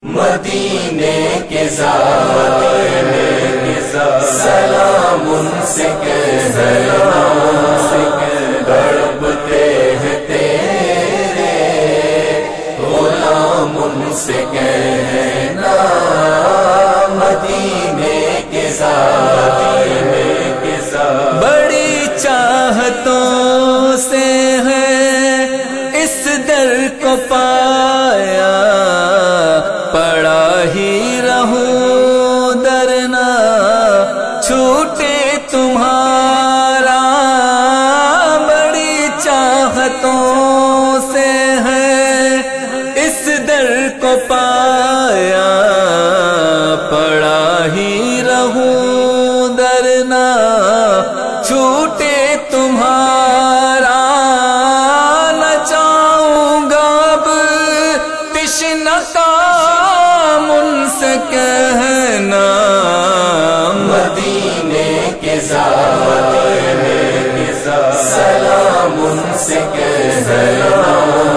مدینے کے زائر سلام ان سے کہنا، تڑپتے ہیں تیرے غلام ان سے کہنا، مدینے کے زائر بڑی چاہتوں سے ہے اس در کو پایا، پڑا ہی رہوں درنا چھوٹے تمہارا، بڑی چاہتوں سے ہے اس در کو پایا، پڑا ہی رہوں درنا چھوٹے تمہارا، نہ چاہوں گا اب تشنہ کام ان سے کہنا، مدینے کے زائر سلام ان سے کہنا،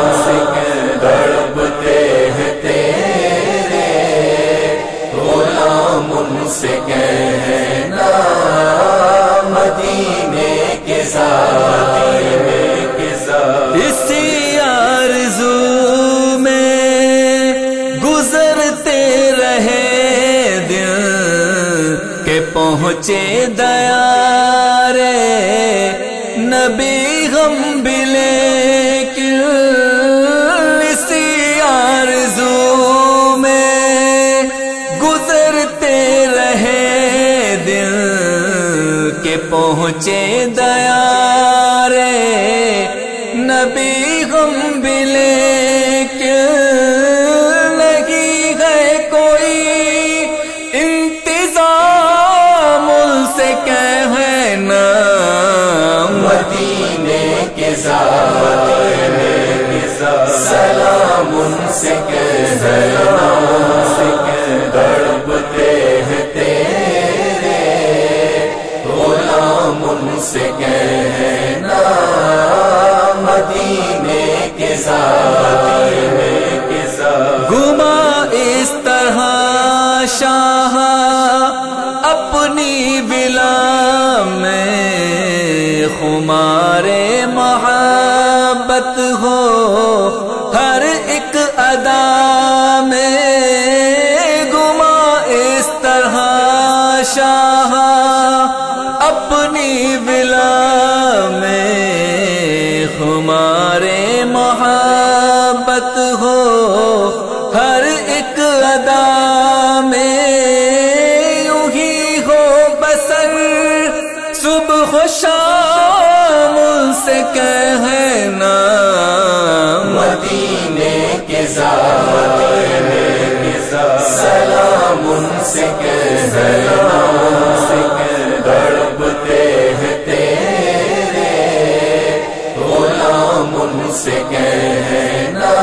تڑپتے ہیں تیرے غلام ان سے کہنا، مدینے کے زائر اسی آرزو میں گزرتے رہے دن کہ پہنچے دیار نبی ہم بھی، لیکن اسی آرزو میں گزرتے رہے دن کہ پہنچے دیار نبی ہم بھی، لیکن نہیں ہے کوئی انتظام ان سے کہنا، مدینے کے زائر سلام ان سے کہنا، تڑپتے ہیں تیرے غلام ان سے کہنا، مدینے کے زائر گما اس طرح شاہ اپنی بلا میں، خمار محبت ہو ہر ایک ادا میں، گما اس طرح شاہ اپنی بلا میں، خمار محبت ہو ہر ایک ادا میں، یوں ہی ہو بسر صبح و شام ان سے کہنا، مدینے کے زائر سلام ان سے کہنا، تڑپتے ہیں تیرے غلام ان سے کہنا،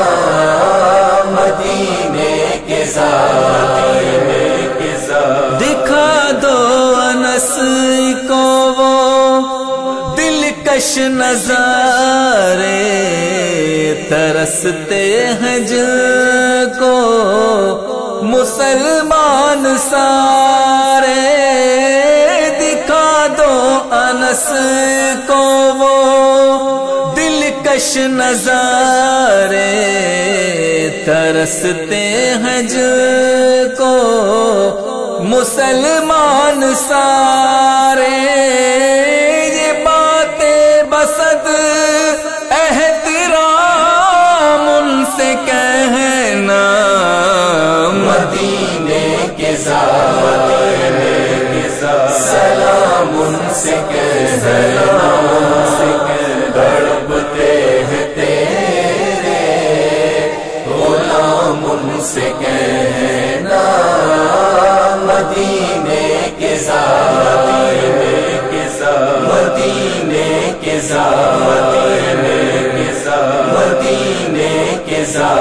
مدینے کے زائر دکھا دو انس کو وہ دلکش نظارے، ترستے ہیں جن کو مسلمان سارے، دکھا دو انس کو وہ دلکش نظارے، ترستے ہیں جن کو مسلمان سارے، یہ باتیں بسد احترام ان سے کہنا، مدینے کے زائر سلام ان سے کہنا، تڑپتے ہیں تیرے غلام ان سے کہنا، مدینے کے زائر مدینے کے زائر مدینے کے زائر